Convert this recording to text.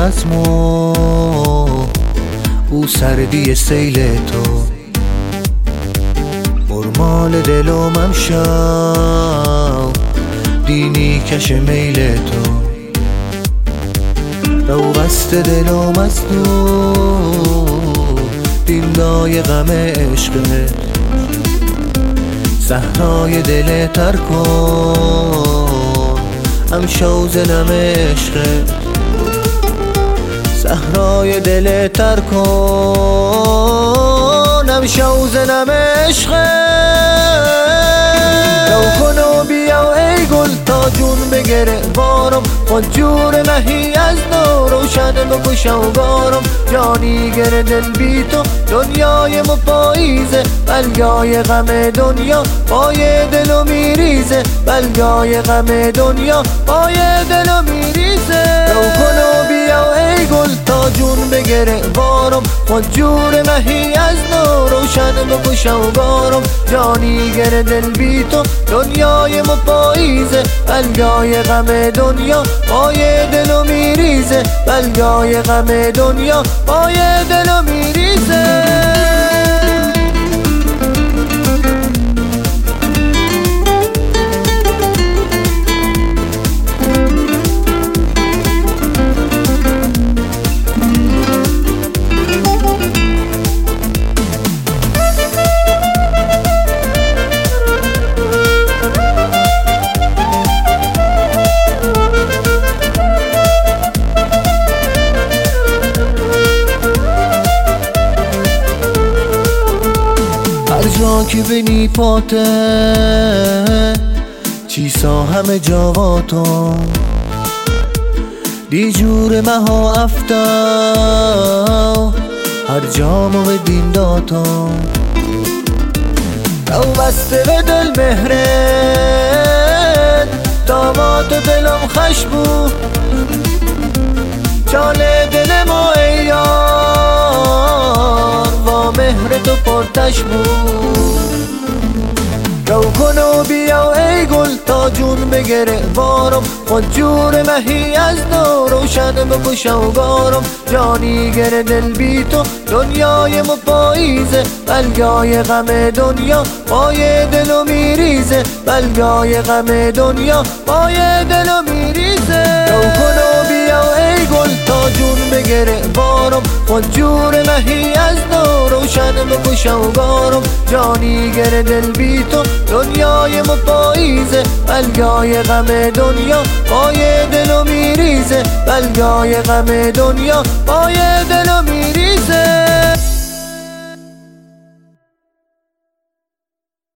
چشم او سردی سیل تو مرمال دلم امشب دینی کش میل تو رو بست دلم از دو دیندای غم عشقت صحرای دل تر کن امشو زنم عشقت صحرای دل تر کن امشو زنم عشقت رو کن و بیا ای گل تا جون بگره بارم خود جور نهی از نو روشن بکشم و بارم جانی گره دل بی تو دنیای ما پاییزه بلگای غم دنیا پای دلو میریزه بلگای غم دنیا پای دلو میریزه رو کن و بیا ای گل تا جون بگره بارم خود جور نهی از نو روشن بکشم و بارم جانی گره دل بی تو دنیای ما پاییزه بلگای غم دنیا پای دلو میریزه بلگای غم دنیا پای دلو میریزه جا که بینی پاته چیسا همه جاواتو دی جور مها افتا هر جامو به دین داتو رو بسته به دل مهرت دامات دلم خش بود چاله دل ما ای یار با مهر تو پرتش بود رو کن و بیا ای گل تا جون بگره بارم خود جور مهی از نو روشن بکشم و بارم جانی گره دل بی تو دنیای ما پاییزه بلگای غم دنیا پای دلو میریزه بلگای غم دنیا پای دلو میریزه رو کن و بیا ای گل تا جون بگره بارم خود جور مهی از نو روشن بکشم و بارم جانی گره دل بی تو دنیای ما پاییزه بلگای غم دنیا پای دلو میریزه بلگای غم دنیا پای دلو میریزه